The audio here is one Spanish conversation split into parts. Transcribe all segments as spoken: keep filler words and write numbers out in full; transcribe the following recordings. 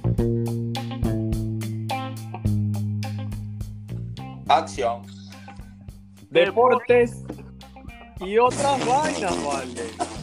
Acción. Deportes y otras vainas, vale.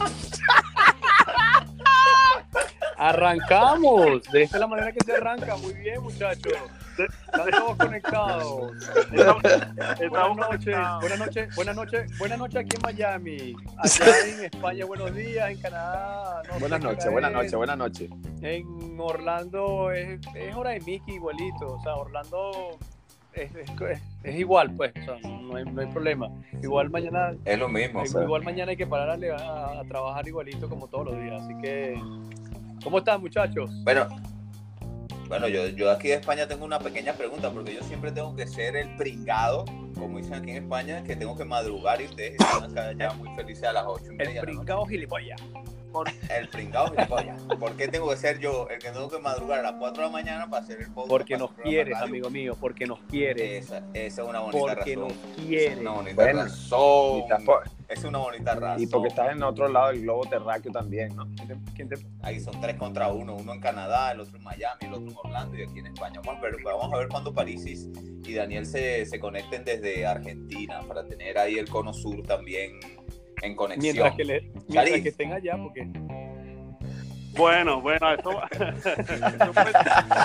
Arrancamos. De esta es la manera que se arranca. Muy bien, muchachos. Están todos conectados. Buenas noches, buenas noches, buenas noches, buenas noches aquí en Miami. Allá en España, buenos días. En Canadá, no buenas sé noches, qué buenas es. noches, buenas noches. En Orlando es, es hora de Mickey igualito. O sea, Orlando es, es, es igual, pues. O sea, no hay, no hay problema. Igual mañana, Es lo mismo. igual, O sea. igual mañana hay que parar a, a, a trabajar igualito como todos los días. Así que, ¿cómo están, muchachos? Bueno, bueno yo, yo aquí de España tengo una pequeña pregunta, porque yo siempre tengo que ser el pringado, como dicen aquí en España, que tengo que madrugar y ustedes están acá ya muy felices a las ocho y media. El pringado gilipollas. Por el pringado gilipollas. ¿Por qué tengo que ser yo el que tengo que madrugar a las cuatro de la mañana para hacer el podcast? Porque para nos hacer el programa de quieres, radio? amigo mío, porque nos quieres. Esa, esa es una bonita Porque razón. nos Esa es quieres. una bonita Bueno, razón. y tampoco- Esa es una bonita razón. Y porque estás en otro lado del globo terráqueo también, ¿no? ¿Quién te- quién te- Ahí son tres contra uno, uno en Canadá, el otro en Miami, el otro en Orlando y aquí en España. Vamos a ver, vamos a ver cuándo París y, y Daniel se, se conecten desde Argentina para tener ahí el cono sur también en conexión. Mientras que, le, mientras Charis. que estén allá, porque Bueno, bueno, eso, eso fue-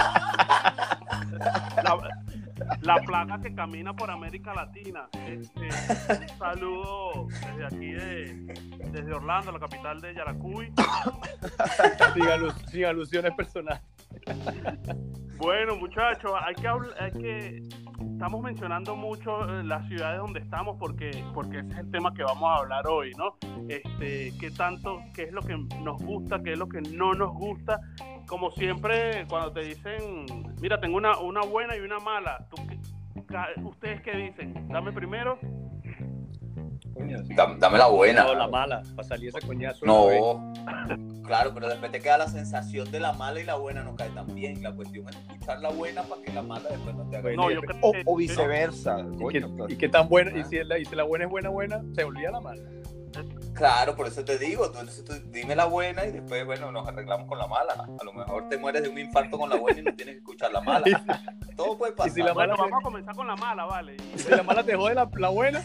la, la plaga que camina por América Latina. Este, un saludo desde aquí, de, desde Orlando, la capital de Yaracuy. sin, alu- sin alusiones personales. Bueno, muchachos, hay que hablar, hay que estamos mencionando mucho eh, las ciudades donde estamos porque porque ese es el tema que vamos a hablar hoy, ¿no? Este, qué tanto, qué es lo que nos gusta, qué es lo que no nos gusta. Como siempre, cuando te dicen, mira, tengo una una buena y una mala, ¿tú qué- ca- ustedes qué dicen? Dame primero. Dame, dame la buena. No, la mala, para salir ese coñazo. una vez. No, claro, pero después te queda la sensación de la mala y la buena no cae tan bien. La cuestión es escuchar la buena para que la mala después no te haga. Bueno, No, y- yo creo O, que o viceversa. ¿Y coño, qué, pues. y qué tan buena? Y si, la, y si la buena es buena, buena, se olvida la mala. Claro, por eso te digo, tú, entonces tú dime la buena y después, bueno, nos arreglamos con la mala. A lo mejor te mueres de un infarto con la buena y no tienes que escuchar la mala. Todo puede pasar. Y si la bueno, mala- vamos a comenzar con la mala, ¿vale? Y si la mala te jode la, la buena,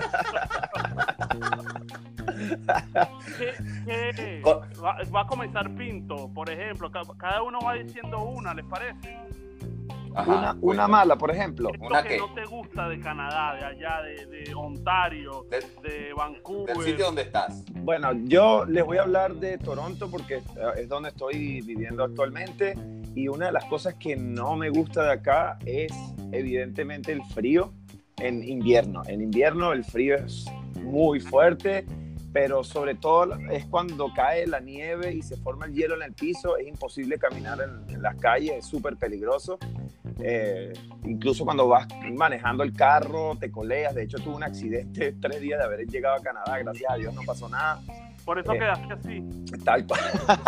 ¿Qué, qué- Con- va, va a comenzar Pinto, por ejemplo, ca- cada uno va diciendo una, ¿les parece? Ajá, Una, bueno. una mala, por ejemplo. ¿Qué es ¿Una lo que qué? no te gusta de Canadá, de allá, de, de Ontario, Del, de Vancouver? del sitio donde estás. Bueno, yo les voy a hablar de Toronto porque eh, es donde estoy viviendo actualmente y una de las cosas que no me gusta de acá es evidentemente el frío en invierno. En invierno el frío es muy fuerte, pero sobre todo es cuando cae la nieve y se forma el hielo en el piso, es imposible caminar en, en las calles, es súper peligroso. Eh, incluso cuando vas manejando el carro te coleas. De hecho tuve un accidente tres días de haber llegado a Canadá, gracias a Dios no pasó nada. Por eso Eh. quedaste así. Tal cual.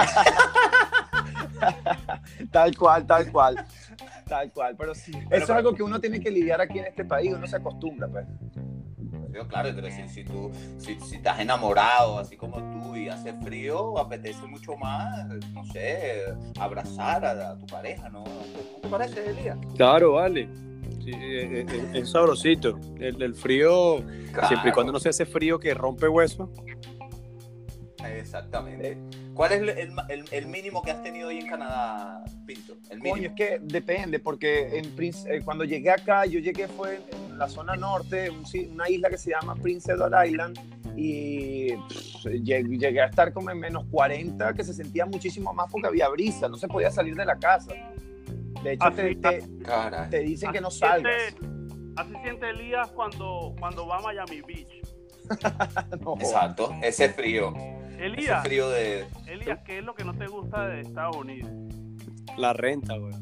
Tal cual, tal cual. Tal cual. Pero sí, eso es algo que uno tiene que lidiar aquí en este país, uno se acostumbra, pues. Yo, claro, pero si, si tú si, si estás enamorado, así como tú, y hace frío, apetece mucho más, no sé, abrazar a, a tu pareja, ¿no? ¿No te parece, Elías? claro, vale. Sí, es, es- es sabrosito. El, el frío, siempre y cuando no se hace frío que rompe hueso. Exactamente. ¿Cuál es el, el, el- el mínimo que has tenido ahí en Canadá, Pinto? El Coño, mínimo. es que depende, porque en Prince- eh, cuando llegué acá, yo llegué fue en, en la zona norte, un si- una isla que se llama Prince Edward Island, y pff, llegué, llegué a estar como en menos cuarenta, que se sentía muchísimo más porque había brisa, no se podía salir de la casa. De hecho, Ah, te, sí. te- Caray. te dicen que no Así salgas. siente- Así siente Elías cuando, cuando va a Miami Beach. No. Exacto, ese frío. Ese Elías, frío de... Elías, ¿qué es lo que no te gusta de Estados Unidos? La renta, güey.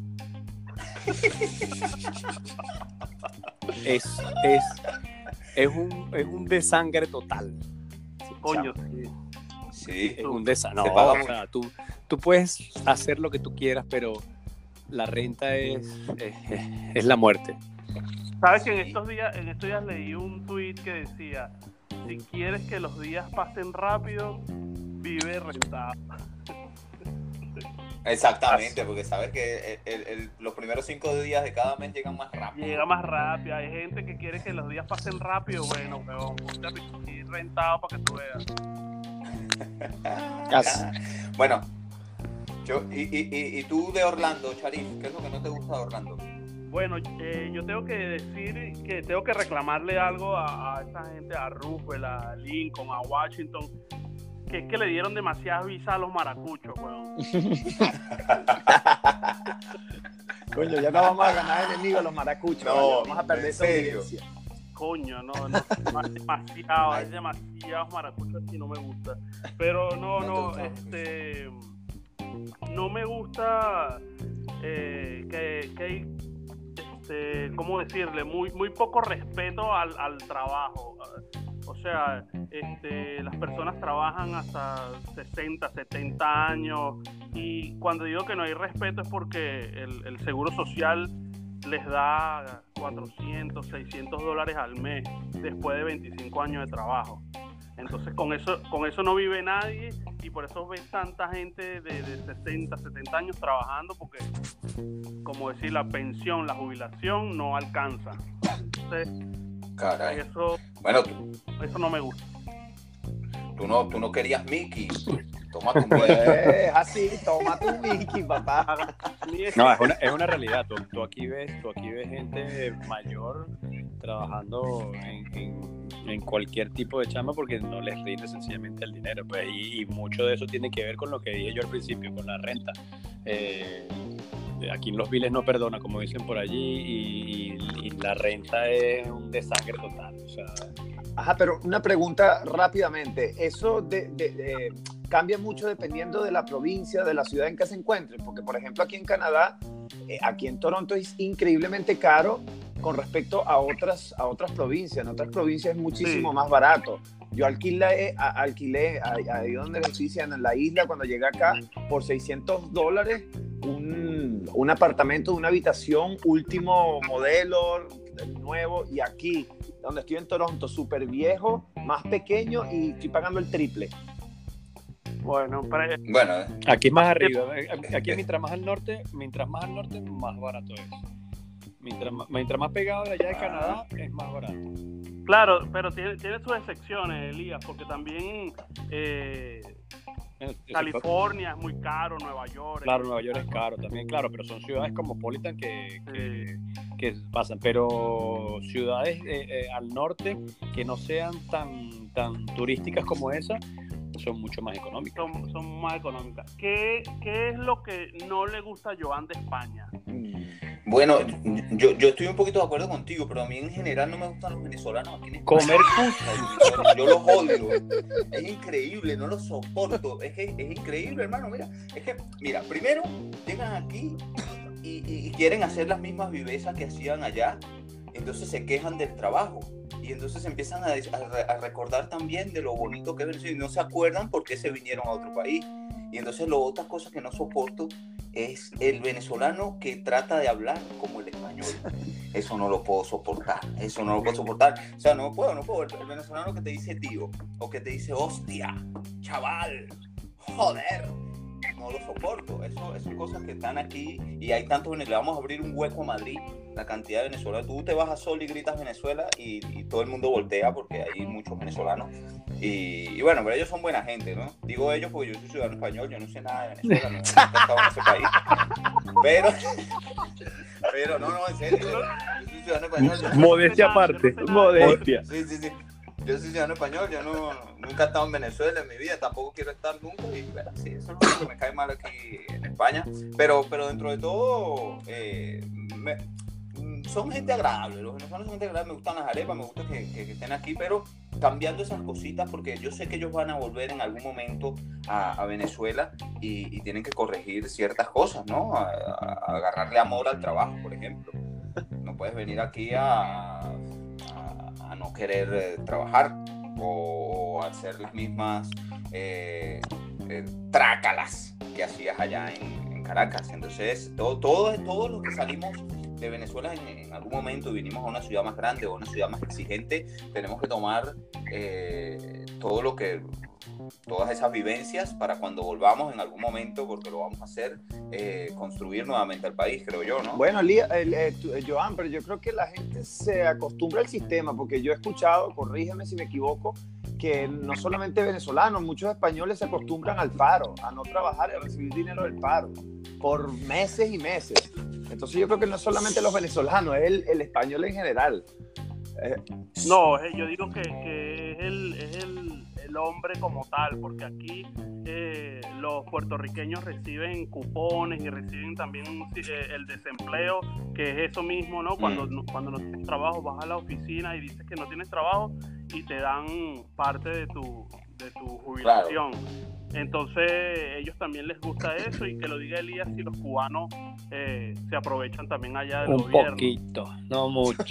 Es, es, es, un, es un desangre total. Coño, Sí. Es un desangre. Se No, paga o sea, tú, tú puedes hacer lo que tú quieras, pero la renta es, es, es la muerte. sabes que en Sí. estos días, en estos días leí un tweet que decía, si quieres que los días pasen rápido, vive rentado. Exactamente, porque sabes que el, el, el, los primeros cinco días de cada mes llegan más rápido. Llega más rápido. Hay gente que quiere que los días pasen rápido. Bueno, pero ponte rentado para que tú veas. Bueno, yo, y, y, y tú de Orlando, Sharif, ¿qué es lo que no te gusta de Orlando? Bueno, eh, yo tengo que decir que tengo que reclamarle algo a, a esta gente, a Roosevelt, a Lincoln, a Washington, que es que le dieron demasiadas visas a los maracuchos, weón. Coño, ya no vamos a ganar enemigos los maracuchos. No, ¿vale? Vamos a perder ¿en esa serio? audiencia. Coño, no, no, no hay demasiado, hay demasiados maracuchos y no me gusta. Pero no, no, no este, no me gusta eh, que, que hay, este, ¿cómo decirle? Muy, muy poco respeto al, al trabajo. O sea, este, las personas trabajan hasta sesenta, setenta años y cuando digo que no hay respeto es porque el, el seguro social les da cuatrocientos, seiscientos dólares al mes después de veinticinco años de trabajo. Entonces con eso, con eso no vive nadie y por eso ves tanta gente de, de sesenta, setenta años trabajando porque, como decir, la pensión, la jubilación no alcanza. Entonces, Caray. Eso, bueno, tú, eso no me gusta. Tú no, tú no querías Mickey. Toma tu pues, así, toma tu Mickey, papá. No, es una, es una realidad. Tú, tú aquí ves, tú aquí ves gente mayor trabajando en, en, en cualquier tipo de chamba porque no les rinde sencillamente el dinero. Pues, y, y mucho de eso tiene que ver con lo que dije yo al principio, con la renta. Eh, Aquí en Los Viles no perdona, como dicen por allí, y, y, y la renta es un desangre total. O sea... Ajá, pero una pregunta rápidamente. ¿Eso de, de, de, cambia mucho dependiendo de la provincia, de la ciudad en que se encuentre? Porque, por ejemplo, aquí en Canadá, eh, aquí en Toronto es increíblemente caro con respecto a otras, a otras provincias. En otras provincias es muchísimo sí. más barato. Yo alquilé, a, alquilé ahí donde les estoy diciendo, en la isla, cuando llegué acá, por seiscientos dólares, un, un apartamento, una habitación, último modelo, nuevo, y aquí, donde estoy en Toronto, súper viejo, más pequeño, y estoy pagando el triple. Bueno, para... bueno aquí es más arriba. Aquí mientras más al norte, mientras más al norte, más barato es. Mientras más, mientras más pegado de allá de Canadá, es más barato. Claro, pero tiene, tiene sus excepciones, Elías, porque también eh, California es muy caro, Nueva York. Claro, Nueva York es caro también, claro, pero son ciudades cosmopolitan que, que, que pasan. Pero ciudades eh, eh, al norte que no sean tan, tan turísticas como esa, son mucho más económicas. Son, son más económicas. ¿Qué, ¿Qué es lo que no le gusta a Joan de España? Bueno, yo, yo estoy un poquito de acuerdo contigo, pero a mí en general no me gustan los venezolanos aquí en España. Comer justo. Yo los odio. Es increíble, no los soporto. Es que es increíble, hermano. Mira, es que, mira, primero llegan aquí y, y, y quieren hacer las mismas vivezas que hacían allá. Entonces se quejan del trabajo. Y entonces empiezan a, a, a recordar también de lo bonito que es Venezuela. Y no se acuerdan por qué se vinieron a otro país. Y entonces lo otras cosas que no soporto es el venezolano que trata de hablar como el español. Eso no lo puedo soportar, eso no lo puedo soportar. O sea, no puedo, no puedo. El, el venezolano que te dice tío, o que te dice hostia, chaval, joder, no lo soporto. Eso, eso son cosas que están aquí y hay tantos venezolanos. Vamos a abrir un hueco a Madrid, la cantidad de venezolanos. Tú te vas a Sol y gritas Venezuela y, y todo el mundo voltea porque hay muchos venezolanos. Y, y bueno, pero ellos son buena gente, ¿no? Digo ellos porque yo soy ciudadano español, yo no sé nada de Venezuela, no, no he estado en ese país. Pero, pero no, no, en serio, yo soy ciudadano español. Yo no Modestia aparte, modestia. Sí, sí, sí. Yo soy ciudadano español, yo no, nunca he estado en Venezuela en mi vida, tampoco quiero estar nunca. Y bueno, sí, eso es lo que me cae mal aquí en España. Pero, pero dentro de todo, eh, me, son gente agradable. Los venezolanos son gente agradable, me gustan las arepas, me gusta que, que, que estén aquí, pero cambiando esas cositas porque yo sé que ellos van a volver en algún momento a, a Venezuela y, y tienen que corregir ciertas cosas, ¿no? A, a agarrarle amor al trabajo, por ejemplo. No puedes venir aquí a, a, a no querer eh, trabajar o hacer las mismas eh, eh, trácalas que hacías allá en, en Caracas. Entonces, todo, todo, todos los que salimos de Venezuela en, en algún momento vinimos a una ciudad más grande o una ciudad más exigente, tenemos que tomar eh, todo lo que todas esas vivencias para cuando volvamos en algún momento, porque lo vamos a hacer, eh, construir nuevamente el país, creo yo, ¿no? Bueno, Lía, el, eh, tu- eh, Joan, pero yo creo que la gente se acostumbra al sistema, porque yo he escuchado, corrígeme si me equivoco, que no solamente venezolanos, muchos españoles se acostumbran al paro, a no trabajar y a recibir dinero del paro, por meses y meses. Entonces yo creo que no es solamente los venezolanos, es el, el español en general. Eh, No, eh, yo digo que, que es, el, es el, el hombre como tal, porque aquí eh, los puertorriqueños reciben cupones y reciben también eh, el desempleo, que es eso mismo, ¿no? Cuando, Mm. no- cuando no tienes trabajo, vas a la oficina y dices que no tienes trabajo y te dan parte de tu, de tu jubilación. Entonces, ellos también les gusta eso, y que lo diga Elías, si los cubanos eh, se aprovechan también allá del Un gobierno. poquito, no mucho.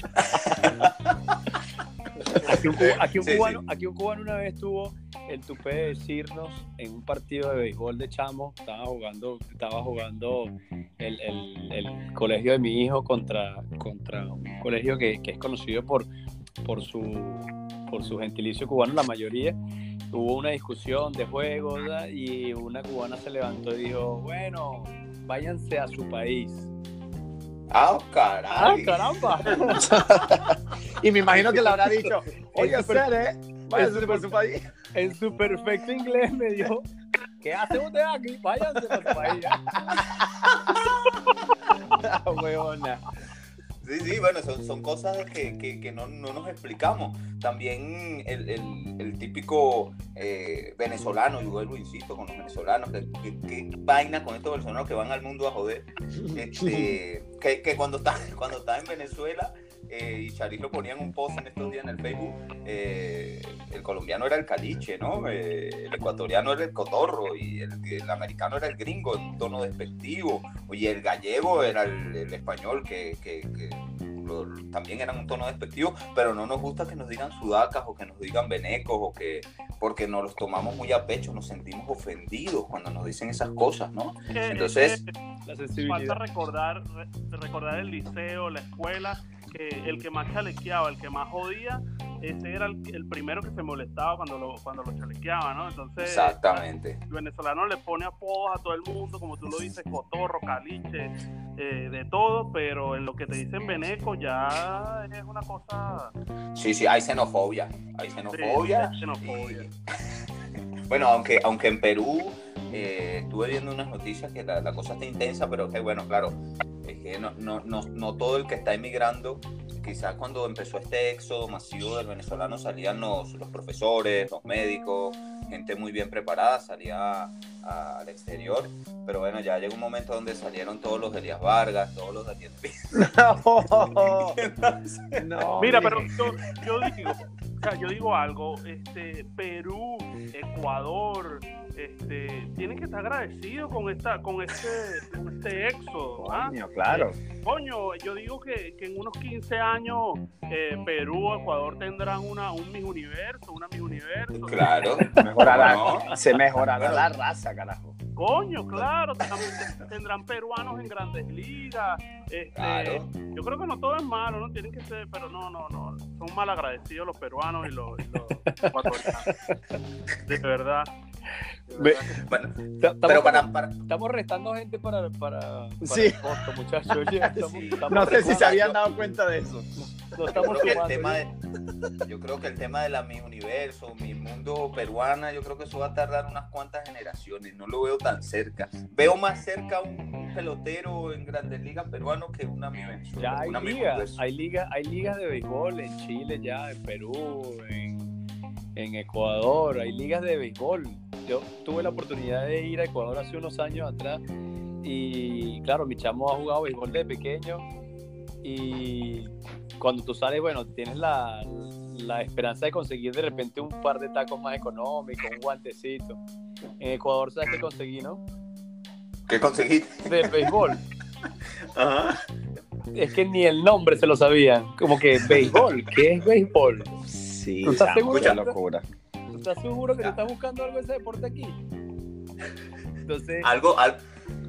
Aquí un, cu- aquí un Sí, cubano, sí. aquí un cubano una vez tuvo el tupé de decirnos en un partido de béisbol de chamo, estaba jugando, estaba jugando el, el- el colegio de mi hijo contra, contra un colegio que, que es conocido por, por, su, por su gentilicio cubano, la mayoría. Hubo una discusión de juego, ¿verdad? Y una cubana se levantó y dijo, bueno, váyanse a su país. ¡Ah, ¡Ah, caray! caramba! y me imagino que le habrá dicho, oye, Es súper- Cere, váyase por su país. En su perfecto inglés me dijo, ¿qué hace usted aquí? Váyanse para su país. Huevona. Sí, sí, bueno, son, son cosas que, que, que no, no nos explicamos. También el, el, el típico eh, venezolano, yo vuelvo, insisto, con los venezolanos, que, que, que vaina con estos venezolanos que van al mundo a joder, este, que, que cuando está cuando está en Venezuela, eh, y Charis lo ponía en un post en estos días en el Facebook, eh, el colombiano era el caliche, ¿no? Eh, el ecuatoriano era el cotorro, y el, el americano era el gringo en un tono despectivo, y el gallego era el, el español, que, que, que lo, también eran un tono despectivo, pero no nos gusta que nos digan sudacas o que nos digan venecos, o que, porque nos los tomamos muy a pecho, nos sentimos ofendidos cuando nos dicen esas cosas, ¿no? Que- Entonces, La Falta sensibilidad. recordar, re- recordar el liceo, la escuela, que el que más chalequeaba, el que más jodía, ese era el, el primero que se molestaba cuando lo, cuando lo chalequeaba, ¿no? Entonces, exactamente. el venezolano le pone apodos a todo el mundo, como tú lo dices, cotorro, caliche, eh, de todo, pero en lo que te dicen veneco ya es una cosa... Sí, sí, hay xenofobia, hay sí, xenofobia. es xenofobia. Y, bueno, aunque, aunque en Perú eh, estuve viendo unas noticias que la, la cosa está intensa, pero que bueno, claro, es que no, no, no, no todo el que está emigrando, quizás cuando empezó este éxodo masivo del venezolano salían los, los profesores, los médicos, gente muy bien preparada, salía a- a- al exterior, pero bueno, ya llegó un momento donde salieron todos los Elías Vargas, todos los Daniel Pizarro. No, no, Mira, hombre. pero yo, yo digo, o sea, yo digo algo, este, Perú, Ecuador, este, tienen que estar agradecidos con esta, con este, con este éxodo, ¿ah? Coño, claro. Coño, yo digo que, que en unos quince años eh, Perú, Ecuador tendrán una, un Miss Universo, una Miss Universo. Claro, Mejorará, ¿no? se mejorará Bueno. la raza, carajo. Coño, claro, tendrán, tendrán peruanos en grandes ligas. Este, Claro. Yo creo que no todo es malo, no tienen que ser, pero no, no, no. Son mal agradecidos los peruanos y los, y los ecuatorianos. De verdad. De Ve- verdad que- Bueno, Ta- Estamos, pero para, para, estamos restando gente para, para, para Sí. el costo, muchachos. Oye, estamos- Sí. estamos No sé si restando- se habían dado cuenta de eso. no yo estamos creo que el sumando, tema oye. de, yo creo que el tema de la Mi Universo, Mi Mundo peruana, yo creo que eso va a tardar unas cuantas generaciones. No lo veo tan cerca. Veo más cerca un pelotero en Grandes Ligas peruano que una Mi Venezuela. Ya hay una Mi ligas, Universo. hay ligas, hay ligas de béisbol en Chile ya, en Perú, en, en Ecuador, hay ligas de béisbol. Yo tuve la oportunidad de ir a Ecuador hace unos años atrás y claro, mi chamo ha jugado béisbol desde pequeño y cuando tú sales, bueno, tienes la, la esperanza de conseguir de repente un par de tacos más económicos, un guantecito. En Ecuador, ¿sabes qué conseguí, no? ¿Qué conseguiste? De béisbol. Ajá. Es que ni el nombre se lo sabían. Como que béisbol, ¿qué es béisbol? Sí, ¿Tú estás chamo, seguro? qué locura. ¿Tú estás seguro que te estás buscando algo de ese deporte aquí? Entonces, Algo, al-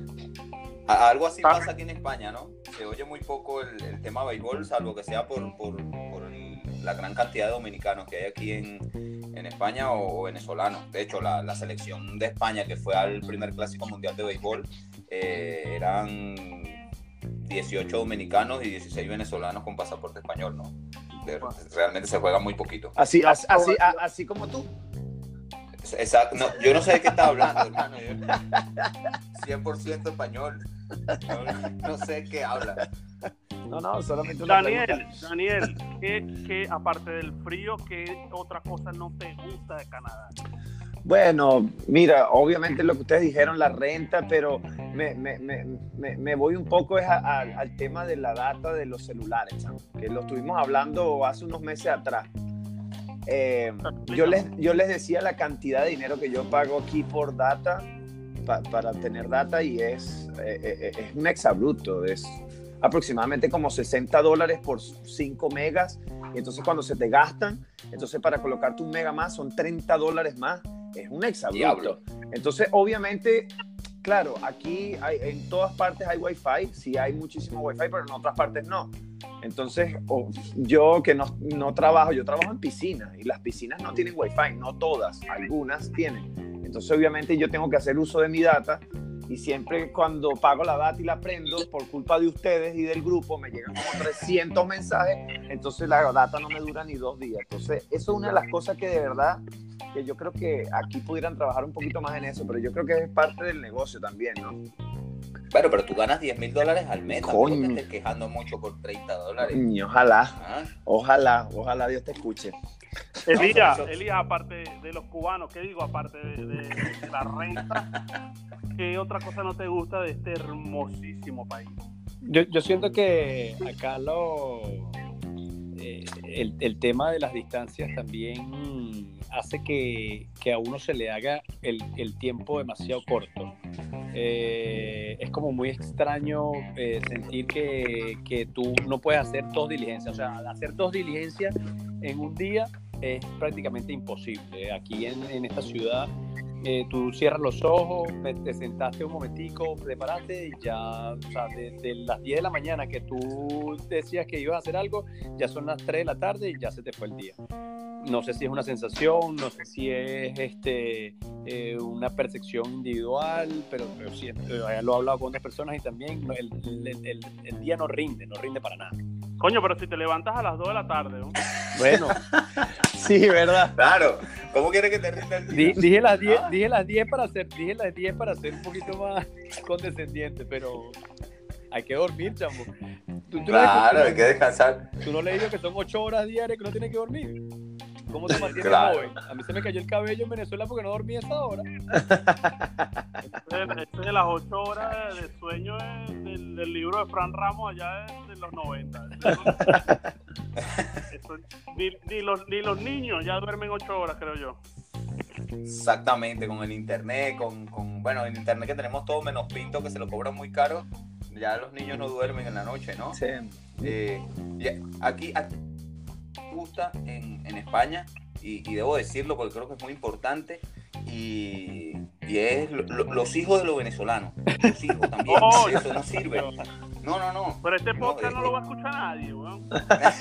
a- algo así pasa aquí en España, ¿no? Se oye muy poco el, el tema béisbol, salvo que sea por, por, por el, la gran cantidad de dominicanos que hay aquí en, en España o, o venezolanos. De hecho, la, la selección de España que fue al primer Clásico Mundial de Béisbol eh, eran dieciocho dominicanos y dieciséis venezolanos con pasaporte español, ¿no? De, realmente se juega muy poquito. Así, así, así, así como tú. Exacto. No, yo no sé de qué estás hablando, hermano. cien por ciento español. No, no sé qué habla. No, no, solamente una Daniel, pregunta. Daniel, ¿qué, qué, aparte del frío, qué otra cosa no te gusta de Canadá? Bueno, mira, obviamente lo que ustedes dijeron, la renta, pero me, me, me, me, me voy un poco es a, a, al tema de la data de los celulares, ¿sabes? Que lo estuvimos hablando hace unos meses atrás. Eh, yo, les, yo les decía la cantidad de dinero que yo pago aquí por data, pa, para tener data, y es, eh, eh, es un exabrupto, es aproximadamente como sesenta dólares por cinco megas, y entonces cuando se te gastan, entonces para colocarte un mega más son treinta dólares más, es un exabrupto. Entonces obviamente, claro, aquí hay, en todas partes hay wifi, sí hay muchísimo wifi, pero en otras partes no. Entonces oh, yo que no, no trabajo, yo trabajo en piscinas, y las piscinas no tienen wifi, no todas, algunas tienen. Entonces obviamente yo tengo que hacer uso de mi data, y siempre cuando pago la data y la prendo, por culpa de ustedes y del grupo, me llegan como trescientos mensajes, entonces la data no me dura ni dos días. Entonces eso es una de las cosas que de verdad, que yo creo que aquí pudieran trabajar un poquito más en eso, pero yo creo que es parte del negocio también, ¿no? Bueno, pero tú ganas diez mil dólares al mes, Coño. tampoco te estés quejando mucho por treinta dólares. Y ojalá, ¿Ah? ojalá, ojalá Dios te escuche. Elías, Elías, aparte de los cubanos, ¿qué digo? Aparte de, de, de la renta, ¿qué otra cosa no te gusta de este hermosísimo país? Yo, yo siento que acá lo, eh, el, el tema de las distancias también hace que, que a uno se le haga el, el tiempo demasiado corto. Eh, es como muy extraño eh, sentir que, que tú no puedes hacer dos diligencias. O sea, hacer dos diligencias en un día es prácticamente imposible. Aquí en, en esta ciudad, eh, tú cierras los ojos, te sentaste un momentico, preparaste y ya, o sea, de, de las diez de la mañana que tú decías que ibas a hacer algo, ya son las tres de la tarde y ya se te fue el día. No sé si es una sensación, no sé si es este, eh, una percepción individual, pero, pero sí, eh, lo he hablado con otras personas y también el, el, el, el día no rinde, no rinde para nada. Coño, pero si te levantas a las dos de la tarde, ¿no? Bueno, Sí, ¿verdad? Claro, ¿cómo quieres que te rinda el día? di, dije las diez, ¿Ah? dije las diez para ser, dije las diez para ser un poquito más condescendiente, pero hay que dormir, chamo. ¿Tú, tú Claro, no, hay que descansar. tú no le digo que son ocho horas diarias que no tienes que dormir. ¿Cómo te mantienes Claro. joven? A mí se me cayó el cabello en Venezuela porque no dormí a esa hora. Este de las ocho horas de sueño es del, del libro de Fran Ramos allá de, de los noventa. Eso, ni, ni, los, ni los niños ya duermen ocho horas, creo yo. Exactamente, con el internet, con, con bueno, el internet que tenemos todo menos Pinto, que se lo cobran muy caro, ya los niños no duermen en la noche, ¿no? Sí. Eh, y aquí, aquí me gusta en, en España, y, y debo decirlo porque creo que es muy importante, y, y es lo, lo, los hijos de los venezolanos, los hijos también, Oh, eso no sirve. No, no, no. Pero este No, podcast no, eh, lo va a escuchar nadie, weón.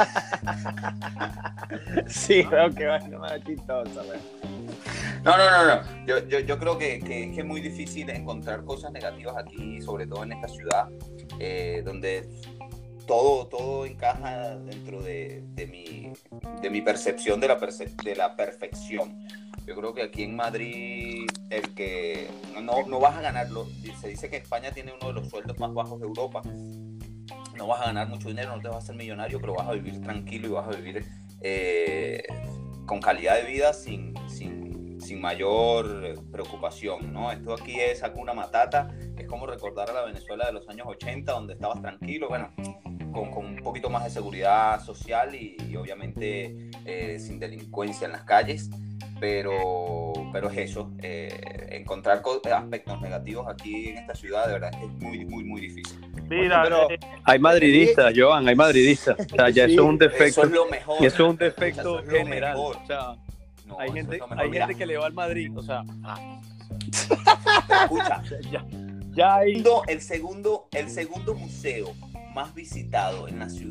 Sí, creo que va a ser más chistosa, güey. No, no, no, no. Yo, yo, yo creo que, que, que es muy difícil encontrar cosas negativas aquí, sobre todo en esta ciudad, eh, donde todo, todo encaja dentro de, de, mi, de mi percepción de la, perce de la perfección. Yo creo que aquí en Madrid el que no, no vas a ganarlo. Se dice que España tiene uno de los sueldos más bajos de Europa. No vas a ganar mucho dinero, no te vas a hacer millonario, pero vas a vivir tranquilo y vas a vivir eh, con calidad de vida sin, sin, sin mayor preocupación, ¿no? Esto aquí es Hakuna Matata, es como recordar a la Venezuela de los años ochenta, donde estabas tranquilo, bueno, con, con un poquito más de seguridad social y, y obviamente eh, sin delincuencia en las calles. Pero, pero es eso, eh, encontrar aspectos negativos aquí en esta ciudad de verdad es muy, muy, muy difícil. Mira, pero- eh, Hay madridistas, Joan, hay madridistas. O sea, ya Sí, eso es un defecto. Eso es lo mejor. Y eso es un Escucha, defecto eso es lo general. mejor. O sea, No, hay eso gente, es lo mejor. hay Mira, gente que le va al Madrid. O sea, ah, escucha, ya, ya hay. segundo- el segundo, el segundo museo más visitado en la ciudad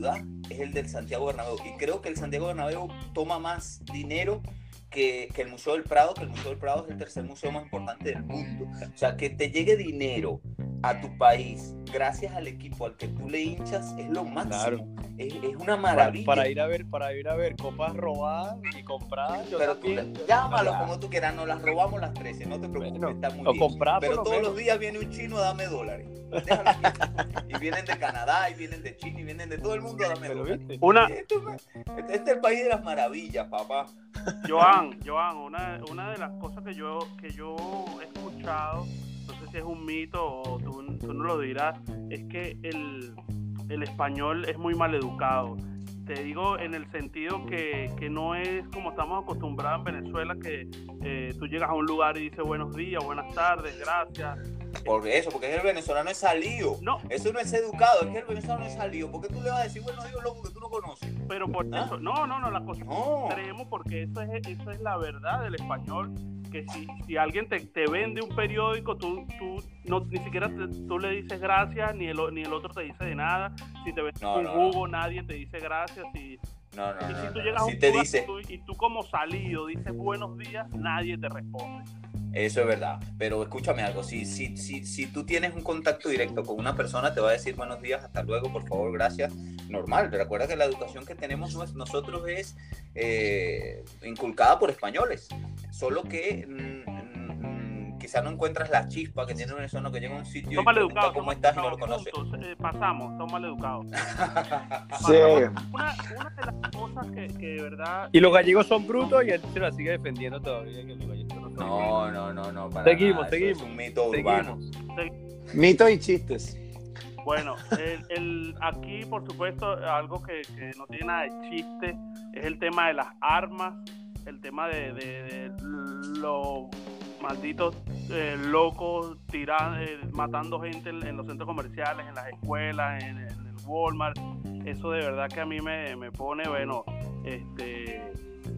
es el del Santiago Bernabéu. Y creo que el Santiago Bernabéu toma más dinero que, que el Museo del Prado, que el Museo del Prado es el tercer museo más importante del mundo. O sea, que te llegue dinero a tu país gracias al equipo al que tú le hinchas es lo máximo. Claro. Es, es una maravilla. Para, para ir a ver, para ir a ver copas robadas y comprar. Yo Pero también, tú, yo- llámalo ya. como tú quieras, nos las robamos las trece, no te preocupes, Bueno, está muy o bien. comprar por Pero lo todos menos. los días viene un chino a darme dólares. Déjalo quieto. Y vienen de Canadá, y vienen de China, y vienen de todo el mundo a darme ¿Pero dólares. viste? Una, Esto es- Este, este es el país de las maravillas, papá. Joan, Joan, una, una de las cosas que yo, que yo he escuchado, no sé si es un mito o tú, tú no lo dirás, es que el, el español es muy mal educado. Te digo en el sentido que, que no es como estamos acostumbrados en Venezuela, que eh, tú llegas a un lugar y dices buenos días, buenas tardes, gracias. Por eso, porque es el venezolano es salido. No, Eso no es educado, es que el venezolano es salido. ¿Por qué tú le vas a decir buenos días, loco, que tú no conoces? pero por ¿Ah? eso, no, no, no, la cosa No. extremo, porque eso es, eso es la verdad del español, que si, si alguien te, te vende un periódico, tú, tú no, ni siquiera te- tú le dices gracias, ni el, o- ni el otro te dice de nada. Si te vende No, un no, jugo, nadie te dice gracias. Y, No, no, y no. si tú no, llegas no. a Si un te lugar dice, y tú- y tú como salido dices buenos días, nadie te responde. eso es verdad. Pero escúchame algo, si, si, si, si tú tienes un contacto directo con una persona, te va a decir buenos días, hasta luego, por favor, gracias. Normal. Recuerda que la educación que tenemos no es- nosotros es eh, inculcada por españoles. Solo que mm, mm, quizá no encuentras la chispa que tiene un venezolano que llega a un sitio Son y mal pregunta educados, cómo son mal estás y no lo educados, conoces. punto. Eh, pasamos, son mal educados. Sí. Una, una de las cosas que, que de verdad... Y los gallegos son brutos y él se la sigue defendiendo todavía. Que los gallegos no son brutos. No, no, no, no. Para Seguimos, nada. Eso seguimos, es un mito urbano. Seguimos. Mitos y chistes. Bueno, el, el- aquí por supuesto algo que, que no tiene nada de chiste es el tema de las armas, el tema de, de, de los malditos eh, locos tirando, eh, matando gente en, en los centros comerciales, en las escuelas, en, en el Walmart. Eso de verdad que a mí me, me pone, bueno, este...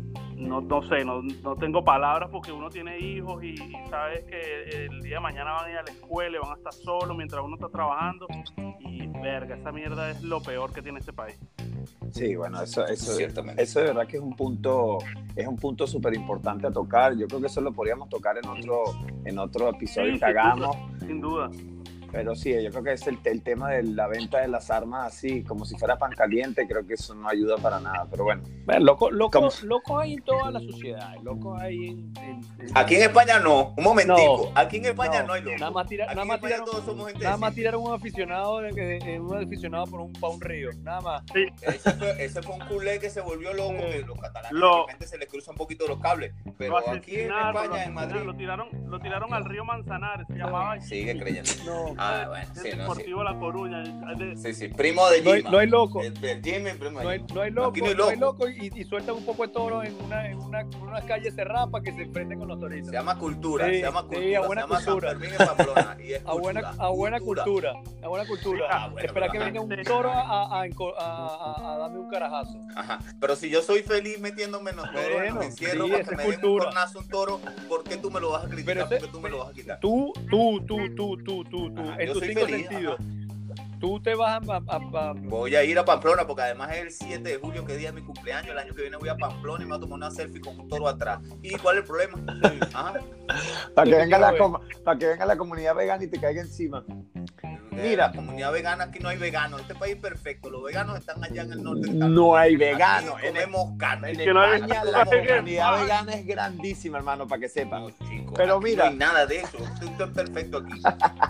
No, no sé, no, no tengo palabras porque uno tiene hijos y, y sabes que el día de mañana van a ir a la escuela y van a estar solos mientras uno está trabajando y verga, esa mierda es lo peor que tiene este país. Sí, bueno, eso, eso, Ciertamente. eso de verdad que es un punto, es un punto súper importante a tocar. Yo creo que eso lo podríamos tocar en otro, en otro episodio Sí, que sin hagamos. duda, sin duda. Pero sí, yo creo que es el, el tema de la venta de las armas así, como si fuera pan caliente, creo que eso no ayuda para nada. Pero bueno, Bueno, loco, loco, ¿Cómo? loco hay en toda la sociedad. Loco hay en, en- en- Aquí en España no. Un momentico. No. Aquí en España no, No, hay loco. nada más tira- Aquí nada en más España tiraron- todos somos gente Nada más decente. tiraron un aficionado, de, de- de- un aficionado por un, para un río. Nada más. Ese fue, ese fue un culé que se volvió loco, que los catalanes Lo- de repente se les cruzan un poquito los cables. Pero Lo aquí en asesinaron, España, lo en asesinaron, Madrid, lo tiraron, lo tiraron al río Manzanares, se llamaba sigue creyendo. No, Ah, bueno, el sí, no, sí. Deportivo La Coruña. de- Sí, sí, primo de no hay, Jima. no hay loco. El, el Jimmy, primo de No hay, Jima. no hay loco, Aquí no hay no hay loco. loco y, y sueltan un poco de toro en una, en una, en una calle cerrada para que se enfrenten con los toritos. Se llama cultura, Sí, se llama sí, cultura, a buena se llama cultura. San Fermín en Pamplona. Y es A buena, cultura, a buena cultura, a buena cultura. Ah, bueno, Espera pero que ajá. venga un toro a, a, a, enco- a- a- a darme un carajazo. Ajá. Pero si yo soy feliz metiéndome en los toros, en Bueno, los encierros, sí, para esa que es me den un cultura. cornazo un toro, ¿por qué tú me lo vas a criticar? Pero ¿Por ese- qué tú me lo vas a quitar? Tú, tú, tú, tú, tú, tú, tú, Ajá, en yo tus soy cinco feliz, sentidos. ajá. Tú te vas a, a- a- Voy a ir a Pamplona porque además es el siete de julio, que es día de mi cumpleaños. El año que viene voy a Pamplona y me voy a tomar una selfie con un toro atrás. ¿Y cuál es el problema? Ajá. para que, Yo venga quiero la ver. com- para que venga la comunidad vegana y te caiga encima. Mira, la comunidad vegana, aquí no hay veganos. Este país es perfecto. Los veganos están allá en el norte. de Estados No hay Unidos. veganos. Aquí En, comemos carne. en que no hay- España la Aquí- comunidad vegana es grandísima, hermano, para que sepan. No, chico, Pero aquí mira. no hay nada de eso. Esto es perfecto aquí.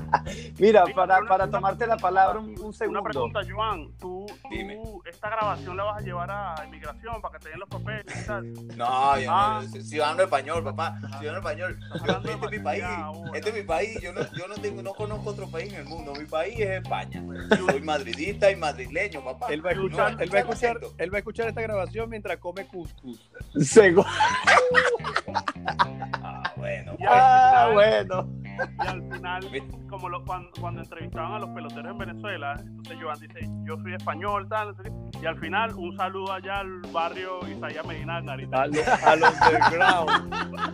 Mira, Mira, para, una- para una- tomarte la palabra un, un Una segundo. pregunta, Joan, ¿tú, Dime. tú esta grabación la vas a llevar a inmigración para que te den los papeles y tal? No, yo Ah. no, soy ciudadano español, papá. Ciudadano español. hablando Este es mi demasiado país. ahora. Este es mi país. Yo no, yo no tengo, no conozco otro país en el mundo. Mi país es España. Soy madridista y madrileño, papá. él va a No, escuchar, no, él va a no, escuchar, no. él va a escuchar esta grabación mientras come couscous. Segu- Ah, bueno. Y ah, adicional- bueno. y al final, como lo, cuando, cuando entrevistaban a los peloteros en Venezuela, entonces Joan dice, yo soy español, tal, no sé qué, y al final un saludo allá al barrio Isaías Medina Narita. Al, al underground.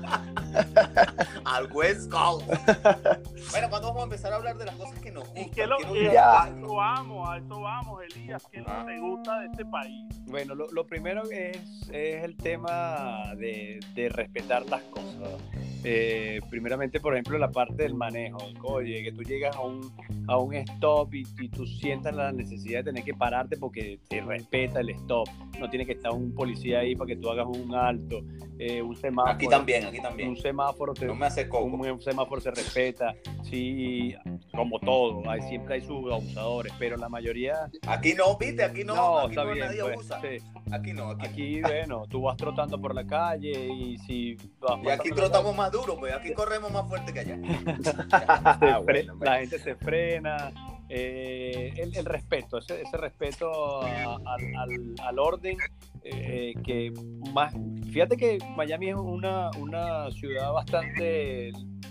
Al West Coast. Bueno, ¿cuándo vamos a empezar a hablar de las cosas que nos gustan? ¿Y qué lo, ¿Qué nos y gusta? a eso vamos, a eso vamos, Elías, ¿qué Ah. no te gusta de este país? Bueno, lo, lo primero es, es el tema de, de respetar las cosas. Eh, primeramente, por ejemplo, la parte del manejo. Oye, que tú llegas a un, a un stop y, y tú sientas la necesidad de tener que pararte porque te respeta el stop. No tiene que estar un policía ahí para que tú hagas un alto, eh, un semáforo. Aquí también, aquí también. Un semáforo te, No me hace coco. un, un semáforo se respeta. Sí, como todo. Hay, siempre hay sus abusadores, pero la mayoría... Aquí no, viste, aquí no, No, aquí está no bien. nadie Pues, abusa. sí. Aquí no, aquí, Aquí, bueno, tú vas trotando por la calle y si vas no. Y aquí pasando la trotamos más duro, pues aquí corremos más fuerte que allá. se Ah, fre- bueno, la gente se frena, eh, el, el respeto, ese, ese respeto a- al, al- al orden, eh, que más, fíjate que Miami es una, una ciudad bastante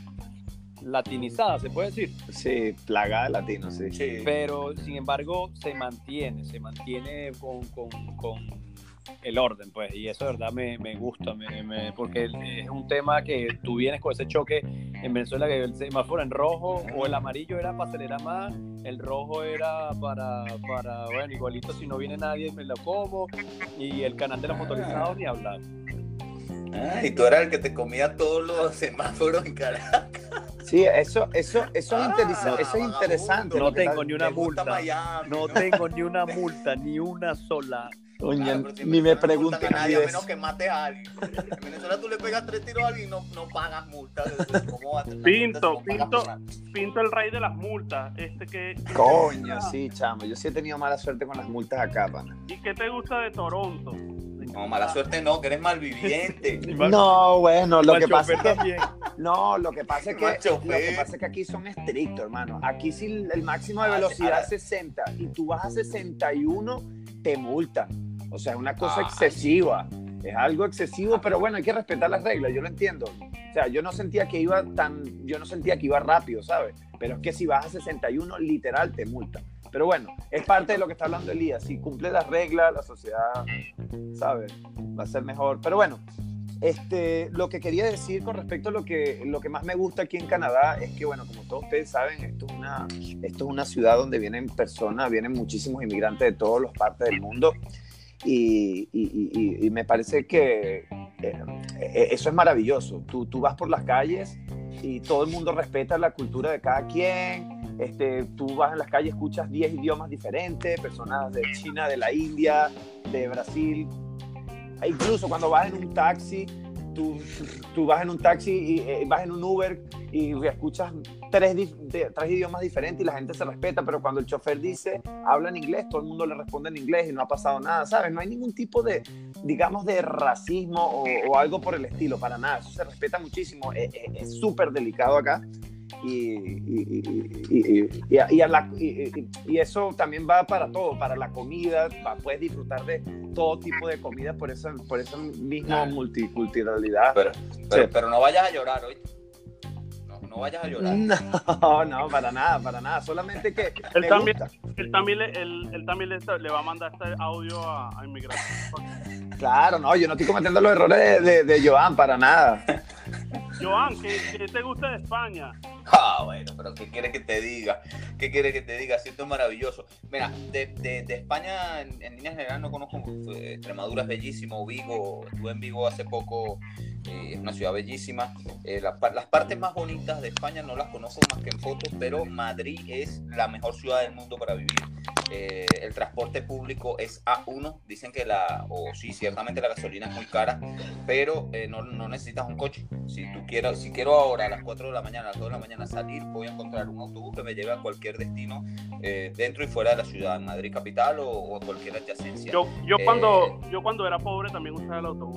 latinizada, se puede decir, Sí, plagada de latinos, sí. Sí. pero sin embargo se mantiene, se mantiene con, con, con el orden, pues, y eso de verdad me, me gusta, me, me- porque es un tema que tú vienes con ese choque en Venezuela, que el semáforo en rojo o el amarillo era para acelerar más, el rojo era para, para bueno, igualito si no viene nadie me lo como, y el canal de los motorizados ni hablar. Ah, y tú eras el que te comía todos los semáforos en Caracas. Sí, eso, eso, eso, Ah, es, interesa- eso es vagabundo. interesante. No lo que tengo está- ni una Te gusta multa, Miami, no tengo ni una multa, ni una sola. Coño, Claro, pero si en ni me Venezuela no multan pregunten a a mí nadie a de menos eso. que mates a alguien. En Venezuela tú le pegas tres tiros a alguien y no, no pagas multa. ¿Cómo va a tener una multa Pinto, si no pagas Pinto, por nada? Pinto el rey de las multas, este que... Coño, sí, chamo. Yo sí he tenido mala suerte con las multas acá, pana. ¿Y qué te gusta de Toronto? No, mala suerte no, que eres malviviente. No, bueno, lo que pasa es que también. no, lo que pasa es que Mal lo que chofer. pasa es que aquí son estrictos, hermano. Aquí sí el máximo de Ah, velocidad ah. es sesenta y tú vas a sesenta y uno te multan. O sea, es una cosa Ay. excesiva. Es algo excesivo, pero bueno, hay que respetar las reglas, yo lo entiendo. O sea, yo no sentía que iba tan yo no sentía que iba rápido, ¿sabes? Pero es que si vas a sesenta y uno, literal te multan. Pero bueno, es parte de lo que está hablando Elías. Si cumple las reglas, la sociedad, ¿sabes? Va a ser mejor. Pero bueno, este, lo que quería decir con respecto a lo que, lo que más me gusta aquí en Canadá es que, bueno, como todos ustedes saben, esto es una, esto es una ciudad donde vienen personas, vienen muchísimos inmigrantes de todas las partes del mundo. Y, y, y, y me parece que eh, eh, eso es maravilloso. Tú, tú vas por las calles y todo el mundo respeta la cultura de cada quien. Este, tú vas en las calles, escuchas diez idiomas diferentes, personas de China, de la India, de Brasil. E incluso cuando vas en un taxi, tú, tú vas en un taxi y eh, vas en un Uber y escuchas tres, de, tres idiomas diferentes y la gente se respeta, pero cuando el chofer dice, habla en inglés, todo el mundo le responde en inglés y no ha pasado nada, ¿sabes? No hay ningún tipo de, digamos, de racismo o, o algo por el estilo, para nada. Eso se respeta muchísimo, es súper delicado acá. Y, y, y, y, y, y, a la, y, y eso también va para todo, para la comida, va, puedes disfrutar de todo tipo de comida por esa, por esa misma multiculturalidad. Pero, pero, Sí. pero no vayas a llorar hoy. No, no vayas a llorar. No, no, para nada, para nada, solamente que Él me también, gusta. él también, le, él, él también le, le va a mandar este audio a, a inmigración. Claro, no, yo no estoy cometiendo los errores de, de, de Joan, para nada. Joan, ¿qué, ¿qué te gusta de España? Ah, bueno, pero ¿qué quieres que te diga? ¿Qué quieres que te diga? Siento maravilloso. Mira, de, de, de España en, en líneas generales no conozco. eh, Extremadura es bellísimo, Vigo, estuve en Vigo hace poco, eh, es una ciudad bellísima. Eh, la, las partes más bonitas de España no las conozco más que en fotos, pero Madrid es la mejor ciudad del mundo para vivir. Eh, el transporte público es A uno, dicen que la, o sí, ciertamente la gasolina es muy cara, pero eh, no, no necesitas un coche. Si tú quieres, si quiero ahora a las cuatro de la mañana, a las dos de la mañana salir, voy a encontrar un autobús que me lleve a cualquier destino eh, dentro y fuera de la ciudad, en Madrid capital o, o cualquier adyacencia. Yo, yo, Eh, cuando, yo cuando era pobre también usaba el autobús.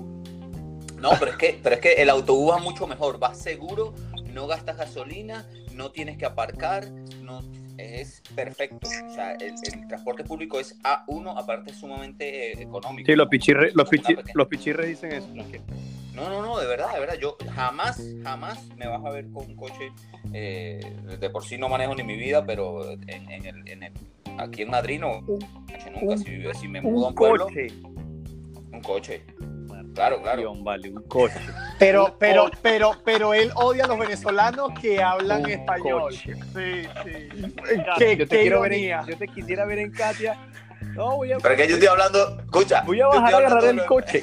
No, pero es que, pero es que el autobús va mucho mejor, vas seguro, no gastas gasolina, no tienes que aparcar, no, es perfecto. O sea, el, el transporte público es A uno, aparte es sumamente eh, económico. Sí, los pichirres, los, Una pichi- pequeña- los pichirres dicen eso. ¿no? Que No, no, no, de verdad, de verdad. Yo jamás, jamás me vas a ver con un coche. Eh, de por sí no manejo ni mi vida, pero en, en el, en el, aquí en Madrid no. Nunca. Un, si, si me mudo a un un pueblo. coche. Un coche. Claro, claro. Vale, un coche. Pero, pero, pero, pero él odia a los venezolanos que hablan Un español. coche. Sí, sí. ¿Qué, Yo te, qué quiero ver ironía? en, yo te quisiera ver en Katia. No, voy a, Pero es que yo estoy hablando. Escucha. voy a yo bajar estoy a agarrar hablando el de lo- coche.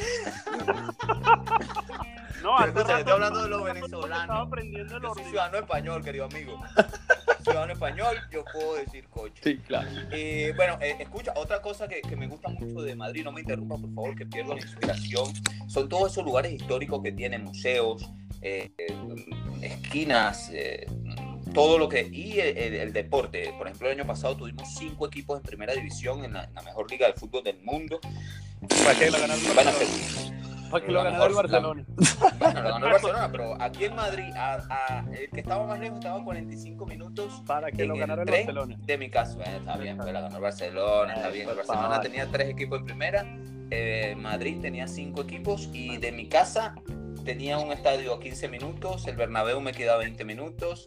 No, Pero hace escucha, yo rato estoy hablando de los Estaba venezolanos. aprendiendo el Yo soy orden. ciudadano español, querido amigo. Ciudadano español, yo puedo decir coche. Sí, claro. Eh, bueno, eh, escucha, otra cosa que, que me gusta mucho de Madrid, no me interrumpa por favor, que pierdo la inspiración, son todos esos lugares históricos que tienen museos, eh, eh, esquinas, eh, todo lo que... Y el, el- el deporte. Por ejemplo, el año pasado tuvimos cinco equipos en primera división en la, en la mejor liga de fútbol del mundo. Para que lo ganara el Bueno, Barcelona. que- Para que lo la ganara el mejor- Barcelona. bueno, lo ganó el Barcelona, pero aquí en Madrid, a, a- el que estaba más lejos estaba a cuarenta y cinco minutos Para que en lo ganara el tren Barcelona. de mi casa. Bueno, está bien, pues la ganó el Barcelona, está Ay, bien. El por Barcelona favor. tenía tres equipos en primera, eh, Madrid tenía cinco equipos y de mi casa tenía un estadio a quince minutos, el Bernabéu me queda veinte minutos.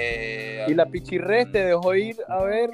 eh, Y la Pichirres te dejó ir a ver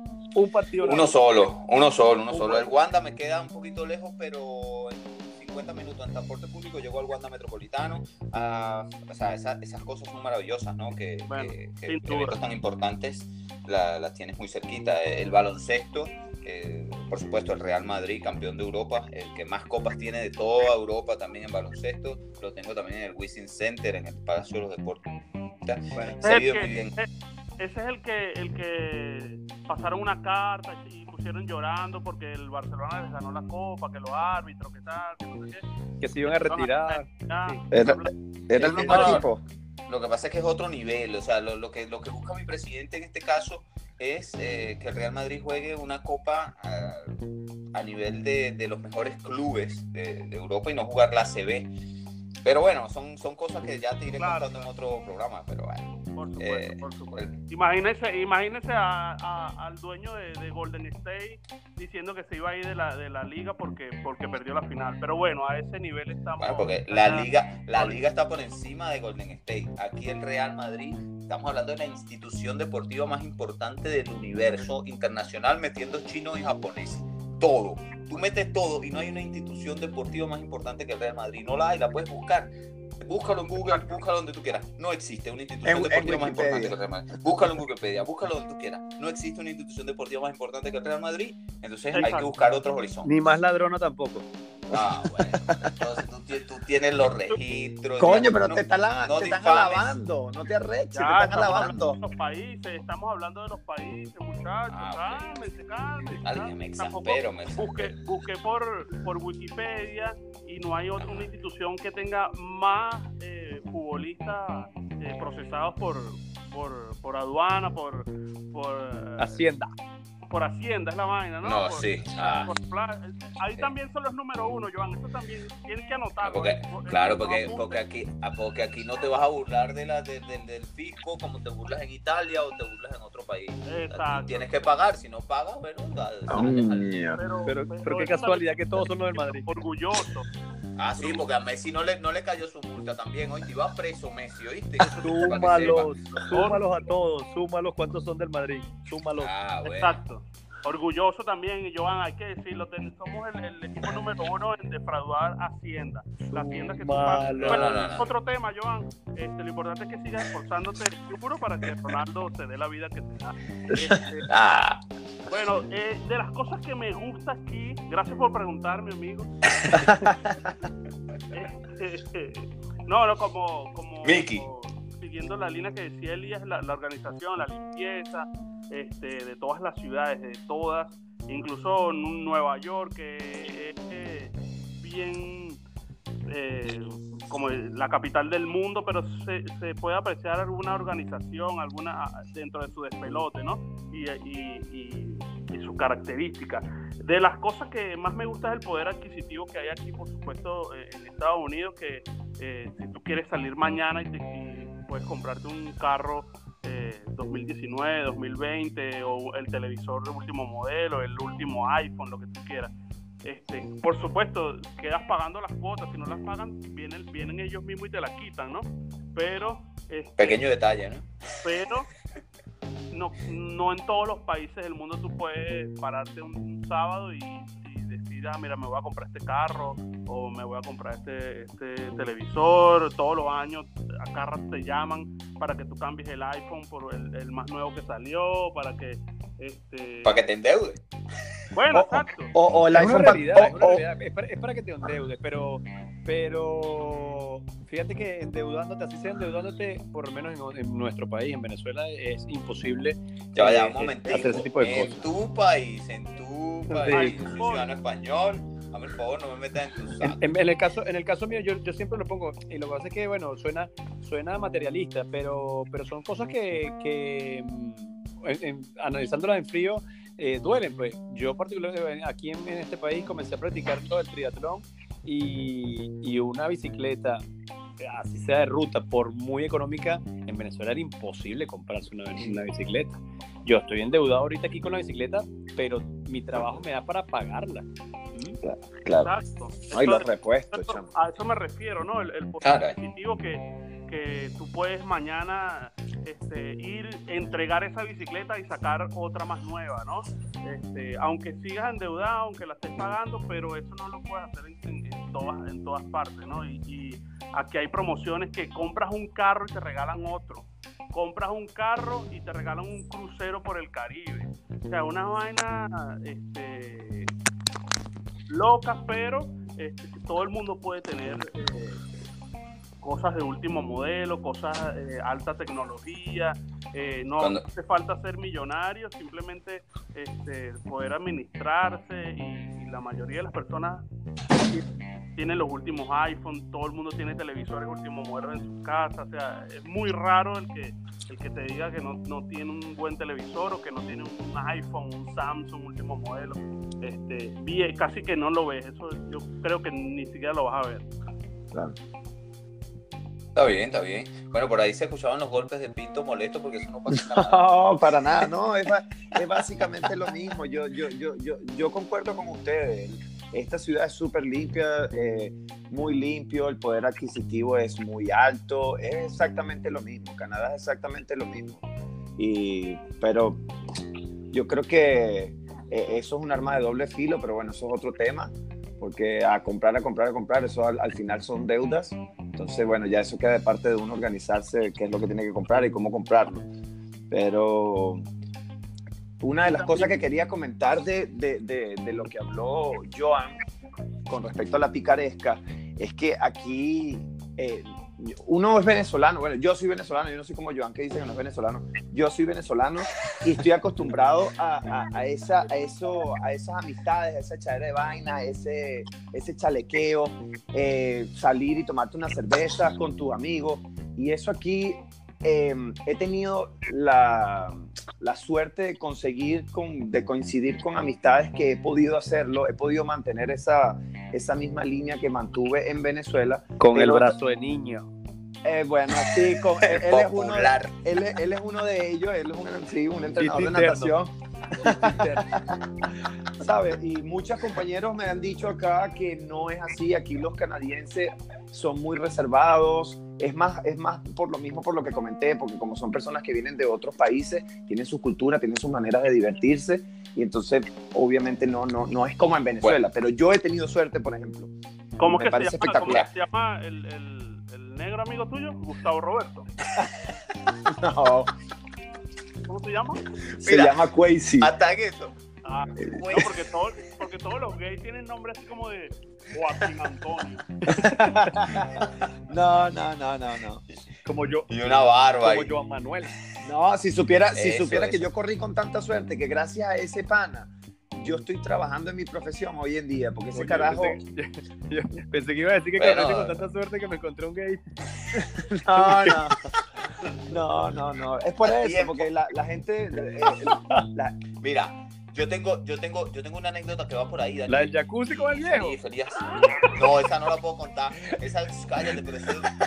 un partido. Uno solo, uno solo, uno solo. El Wanda me queda un poquito lejos, pero en cincuenta minutos en transporte público llego al Wanda Metropolitano. Ah, o sea, esa- esas cosas son maravillosas, ¿no? Que, Bueno, que- que sin duda. eventos tan importantes la- las tienes muy cerquita. El baloncesto, eh, por supuesto, el Real Madrid, campeón de Europa, el que más copas tiene de toda Europa también en baloncesto. Lo tengo también en el Wizzing Center, en el Palacio de los Deportes. Bueno, Ese es el Seguido que- muy bien. Ese es el que, el que pasaron una carta y pusieron llorando porque el Barcelona les ganó la copa, que los árbitros, que tal, que no sé qué. que se iban a retirar. Ya, Sí. Era, era el Sí, mismo no. equipo. Lo que pasa es que es otro nivel, o sea, lo, lo que, lo que busca mi presidente en este caso es eh, que el Real Madrid juegue una copa a, a nivel de, de los mejores clubes de, de Europa y no jugar la A C B. Pero bueno, son, son cosas que ya te iré Claro. contando en otro programa, pero bueno. Por supuesto, Eh, por supuesto. Imagínense, imagínense a- a- al dueño de, de Golden State diciendo que se iba a ir de la, de la liga porque, porque perdió la final. Pero bueno, a ese nivel estamos. Bueno, porque la liga, la liga está por encima de Golden State. Aquí el Real Madrid, estamos hablando de la institución deportiva más importante del universo internacional, metiendo chinos y japoneses. Todo. Tú metes todo y no hay una institución deportiva más importante que el Real Madrid. No la hay, la puedes buscar. Búscalo en Google, búscalo donde tú quieras. No existe una institución En- en deportiva más Wikipedia. importante que el Real Madrid. Búscalo en Wikipedia, búscalo donde tú quieras. No existe una institución deportiva más importante que el Real Madrid. Entonces hay que Exacto. buscar otros horizontes. Ni más ladrona tampoco. Ah, bueno. Entonces tú, ti- tú tienes los registros. Coño, ya, pero no- te, están la- no te están difames. alabando, no te arreches, te Ya, están estamos hablando alabando. de los países, estamos hablando de los países, muchachos. Ah, ok. Cálmense, cálmense. Dale, cálmense. me Tampoco- exaspero, me Busqué, exaspero. busqué por, por Wikipedia y no hay otra una institución que tenga más eh, futbolistas eh, procesados por, por, por aduana, por, por, Hacienda. por Hacienda, es la vaina, ¿no? No, Por- sí. Ah. por pla- ahí Sí. también son los número uno, Joan. Eso también tienes que anotarlo. Porque, ¿eh? claro, No porque, apuntes. porque, aquí, ah, porque aquí no te vas a burlar de la, de- de- del fisco como te burlas en Italia o te burlas en otro país. Exacto. Aquí tienes que pagar, si no pagas, bueno, da- Coño. Pero, Pero, pero qué eso casualidad que también- todos son los del Madrid. Orgulloso. Ah, sí, porque a Messi no le, no le cayó su multa también, hoy te iba preso Messi, ¿oíste? Súmalos, súmalos a todos, súmalos cuántos son del Madrid, súmalos. Ah, bueno. Exacto. Orgulloso también, Joan, hay que decirlo, ten- somos el, el equipo número uno en defraudar Hacienda. La Hacienda que tú pagas. Súmalo. Bueno, No, no, no. otro tema, Joan. Este, lo importante es que sigas esforzándote seguro para que Ronaldo se dé la vida que te da. Este, Ah, bueno, eh, de las cosas que me gusta aquí, gracias por preguntarme, amigo. Este, no, no, como, como, Miki. como siguiendo la línea que decía Elías, la, la organización, la limpieza, este, de todas las ciudades, de todas, incluso en Nueva York, que es eh, bien eh, como la capital del mundo, pero se, se puede apreciar alguna organización, alguna dentro de su despelote, ¿no? Y, y, y, y sus características. De las cosas que más me gusta es el poder adquisitivo que hay aquí, por supuesto, eh, en Estados Unidos, que eh, si tú quieres salir mañana y, te, y puedes comprarte un carro eh, dos mil diecinueve, dos mil veinte o el televisor de último modelo, el último iPhone, lo que tú quieras. Este, por supuesto, quedas pagando las cuotas, si no las pagan, vienen, vienen ellos mismos y te las quitan, ¿no? Pero... Este, pequeño detalle, ¿no? Pero no, no en todos los países del mundo tú puedes pararte un, un sábado y, y decir, ah, mira, me voy a comprar este carro o me voy a comprar este, este televisor. Todos los años acá rato te llaman para que tú cambies el iPhone por el, el más nuevo que salió, para que... Este... Para que te endeudes. Bueno, o, exacto. O, o el es iPhone una realidad, pa- es, una o- o- realidad. Es, para, es para que te endeudes, pero, pero fíjate que endeudándote, así sea endeudándote, por lo menos en, en nuestro país, en Venezuela, es imposible Ya vaya, eh, un momentito. hacer ese tipo de En cosas. tu país, en tu país, Sí. yo soy ciudadano español, hazme el favor, no me metas en tu saco. En, en- en el caso, en el caso mío, yo, yo siempre lo pongo, y lo que pasa es que, bueno, suena, suena materialista, pero, pero son cosas que, que mm, en- en- analizándolas en frío, eh, duelen. Pues yo particularmente aquí en, en este país comencé a practicar todo el triatlón y, y una bicicleta, así sea de ruta, por muy económica, en Venezuela era imposible comprarse una, una bicicleta. Yo estoy endeudado ahorita aquí con la bicicleta, pero mi trabajo me da para pagarla. ¿Mm? Claro. Exacto. No, y los Entonces, repuestos, Eso- chamo. a eso me refiero, ¿no? El, el Caray. positivo que, que tú puedes mañana este, ir, entregar esa bicicleta y sacar otra más nueva, ¿no? Este, aunque sigas endeudado, aunque la estés pagando, pero eso no lo puedes hacer en, en- en todas, en todas partes, ¿no? Y, y aquí hay promociones que compras un carro y te regalan otro. Compras un carro y te regalan un crucero por el Caribe. O sea, una vaina este, loca, pero este, que todo el mundo puede tener eh, cosas de último modelo, cosas de eh, alta tecnología. Eh, no Cuando- hace falta ser millonario, simplemente este, poder administrarse y, y la mayoría de las personas tienen los últimos iPhone, todo el mundo tiene televisores último modelo en sus casas. O sea, es muy raro el que el que te diga que no, no tiene un buen televisor o que no tiene un iPhone, un Samsung último modelo. Este, vi- casi que no lo ves. Eso yo creo que ni siquiera lo vas a ver. Claro. Está bien, está bien. Bueno, por ahí se escuchaban los golpes de Pinto molesto porque eso no pasa nada. No, para nada, no, es, ba- es básicamente lo mismo. Yo, yo, yo, yo, yo concuerdo con ustedes. Esta ciudad es súper limpia, eh, muy limpio, el poder adquisitivo es muy alto, es exactamente lo mismo. Canadá es exactamente lo mismo. Y, pero yo creo que eh, eso es un arma de doble filo, pero bueno, eso es otro tema, porque a comprar, a comprar, a comprar, eso al, al final son deudas. Entonces, bueno, ya eso queda de parte de uno organizarse qué es lo que tiene que comprar y cómo comprarlo. Pero una de las cosas que quería comentar de, de, de, de lo que habló Joan con respecto a la picaresca es que aquí eh, uno es venezolano. Bueno, yo soy venezolano, yo no soy como Joan que dice que no es venezolano. Yo soy venezolano y estoy acostumbrado a, a, a, esa, a, eso, a esas amistades, a esa echadera de vaina, a ese, ese chalequeo, eh, salir y tomarte una cerveza con tus amigos. Y eso aquí eh, he tenido la, la suerte de conseguir, con, de coincidir con amistades que he podido hacerlo, he podido mantener esa, esa misma línea que mantuve en Venezuela. Con Pero- el brazo de niño. Eh, bueno, sí, con, él, él es uno, Popular. él, es- él es uno de ellos, él es un, sí, un entrenador de interno. natación, ¿sabes? Y muchos compañeros me han dicho acá que no es así, aquí los canadienses son muy reservados, es más, es más por lo mismo, por lo que comenté, porque como son personas que vienen de otros países, tienen su cultura, tienen sus maneras de divertirse, y entonces obviamente no, no, no es como en Venezuela, Bueno. pero yo he tenido suerte, por ejemplo. ¿Cómo Me que se parece llama, ¿cómo que espectacular. se llama el, el, el negro amigo tuyo? Gustavo Roberto. No, ¿Cómo se llama? se Mira. llama Quasi. Hasta en eso. Ah, no, porque, todo- porque todos los gays tienen nombres así como de Joaquín Antonio. No, no, no, no, no. Como yo. Y una barba. Como y- Joan Manuel. No, si supiera, si Eso, supiera que eso. yo corrí con tanta suerte que gracias a ese pana yo estoy trabajando en mi profesión hoy en día, porque ese Oye, carajo, Pensé, yo pensé que iba a decir que Bueno. corriste con tanta suerte que me encontré un gay. no, no, no, no, no, es por eso, Tiempo. porque la, la gente, eh, la- Mira, yo tengo, yo tengo, yo tengo una anécdota que va por ahí, Dani. La del jacuzzi con el viejo. Sí, feliz. No, esa no la puedo contar. Esa, cállate, pero esa,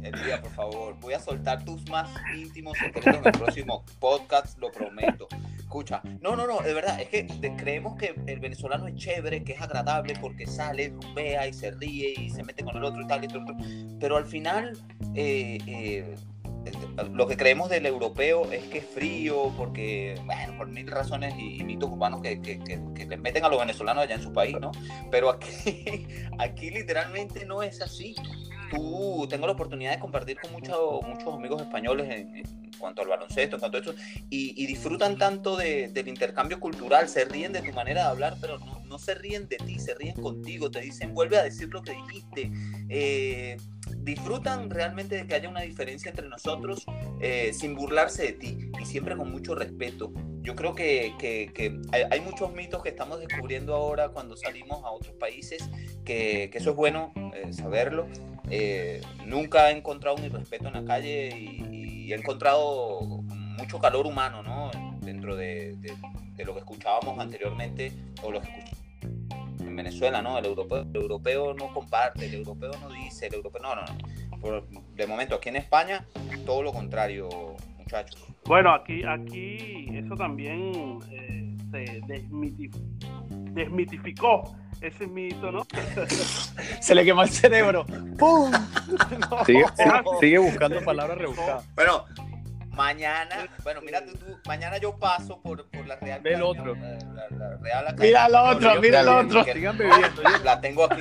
Elías, por favor, voy a soltar tus más íntimos secretos en el próximo podcast, lo prometo. Escucha, no, no, no, de verdad, es que de, creemos que el venezolano es chévere, que es agradable porque sale, rumbea y se ríe y se mete con el otro y tal y tal, pero al final eh, eh, lo que creemos del europeo es que es frío porque, bueno, por mil razones y, y mitos urbanos que, que, que, que les meten a los venezolanos allá en su país, ¿no? Pero aquí, aquí literalmente no es así. Tú, tengo la oportunidad de compartir con muchos, muchos amigos españoles en, en cuanto al baloncesto, en cuanto a esto, y, y disfrutan tanto de, del intercambio cultural, se ríen de tu manera de hablar, pero no, no se ríen de ti, se ríen contigo, te dicen, vuelve a decir lo que dijiste, eh, disfrutan realmente de que haya una diferencia entre nosotros eh, sin burlarse de ti y siempre con mucho respeto. Yo creo que, que, que hay, hay muchos mitos que estamos descubriendo ahora cuando salimos a otros países, que, que eso es bueno eh, saberlo. Eh, nunca he encontrado un irrespeto en la calle y, y he encontrado mucho calor humano, ¿no? Dentro de, de, de lo que escuchábamos anteriormente o lo que escuchábamos en Venezuela, ¿no? El europeo, el europeo no comparte, el europeo no dice, el europeo no, no, no. Por, de momento aquí en España todo lo contrario, muchachos. Bueno, aquí, aquí eso también eh, se desmitif- desmitificó ese mito, ¿no? Se le quemó el cerebro. ¡Pum! No. Sigue, sigue, sigue buscando palabras rebuscadas. Bueno, mañana, bueno, mira tú, tú mañana yo paso por, por la Real. Ve el otro. La, la, la Real Academia. Mira el otro, mira el otro. Sigan bebiendo. La tengo aquí.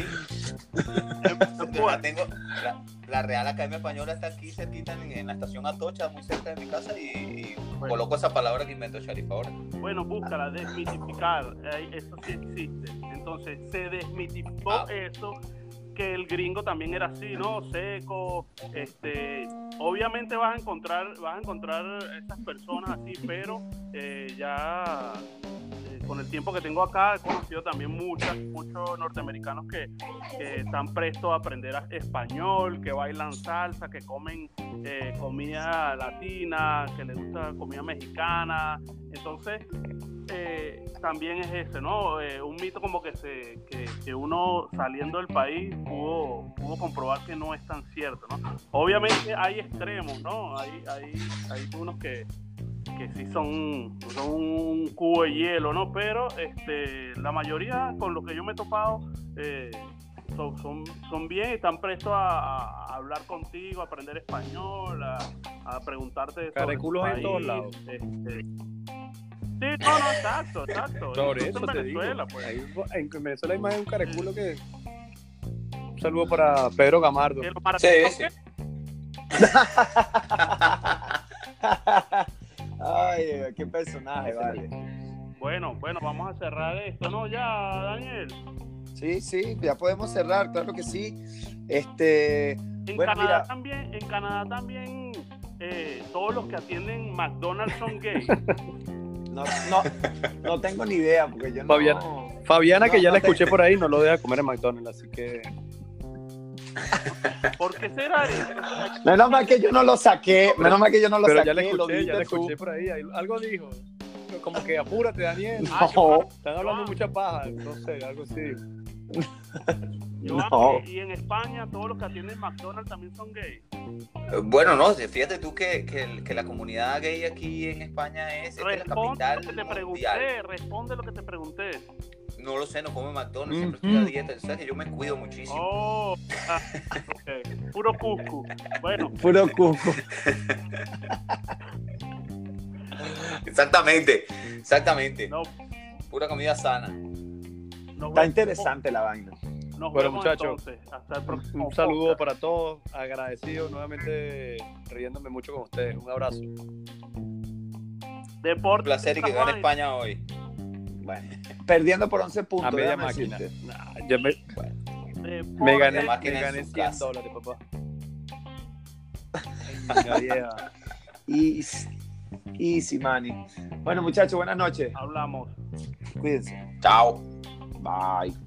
La tengo. La, la Real Academia Española está aquí cerquita en, en la estación Atocha, muy cerca de mi casa, y, y bueno, coloco esa palabra que inventó Sharif ahora. Bueno, búscala, desmitificar. Eh, eso sí existe. Entonces, se desmitificó ah. eso, que el gringo también era así, ¿no? Seco, este, obviamente vas a encontrar, vas a encontrar esas personas así, pero eh, ya eh, con el tiempo que tengo acá he conocido también muchas, muchos norteamericanos que, que están prestos a aprender español, que bailan salsa, que comen eh, comida latina, que les gusta comida mexicana. Entonces Eh, también es ese, ¿no? Eh, un mito como que se que, que uno saliendo del país pudo, pudo comprobar que no es tan cierto, ¿no? Obviamente hay extremos, ¿no? Hay, hay, hay unos que, que sí son, son un cubo de hielo, ¿no? Pero este, la mayoría con los que yo me he topado eh, son, son, son bien y están prestos a, a hablar contigo, a aprender español, a, a preguntarte sobre Careculos en todos lados. Este, sí, no, no, exacto, exacto. Sobre Incluso eso en te Venezuela, digo. pues. Ahí, en Venezuela hay más de un careculo que... Un saludo para Pedro Gamardo. Que los mara- Sí, sí. Ay, qué personaje, vale. Bueno, bueno, vamos a cerrar esto, ¿no? Ya, Daniel. Sí, sí, ya podemos cerrar, claro que sí. Este, En bueno, Canadá mira, también, en Canadá también eh, todos los que atienden McDonald's son gays. no, no, no tengo ni idea porque yo no. Fabiana, Fabiana no, que ya no la te- escuché por ahí, no lo deja comer en McDonald's, así que... ¿Por qué será eso? Menos mal que yo no lo saqué, menos mal que yo no lo Pero saqué. ya la lo escuché, ya viste la tú. escuché por ahí, ahí algo dijo. Como que apúrate, Daniel. Ah, No, Están hablando mucha paja, no sé, algo así. Joan, no. y en España todos los que atienden McDonald's también son gays. Bueno, no, fíjate tú que, que, el- que la comunidad gay aquí en España es, esta es la Responde capital lo que te pregunté, mundial. responde lo que te pregunté. No lo sé, no come McDonald's, siempre Ujú. estoy a dieta, sabes que yo me cuido muchísimo. Oh, ah, ok. Puro cuscu. Bueno, Puro cuco. Exactamente, exactamente. no, Pura comida sana. nos Está vemos- interesante la vaina. Nos Bueno, vemos muchachos, entonces. Hasta el próximo Un saludo podcast. para todos, agradecido nuevamente, riéndome mucho con ustedes. Un abrazo. Deporte. Un placer y que gane España hoy. Bueno, perdiendo por once A puntos. media déjame máquina. decirte. Nah, ya me, Deporte. me gané, Media máquina me en gané su cien casa. dólares, papá. Venga, vieja. Easy, easy, money. Bueno, muchachos, buenas noches. Hablamos. Cuídense. Chao. Bye.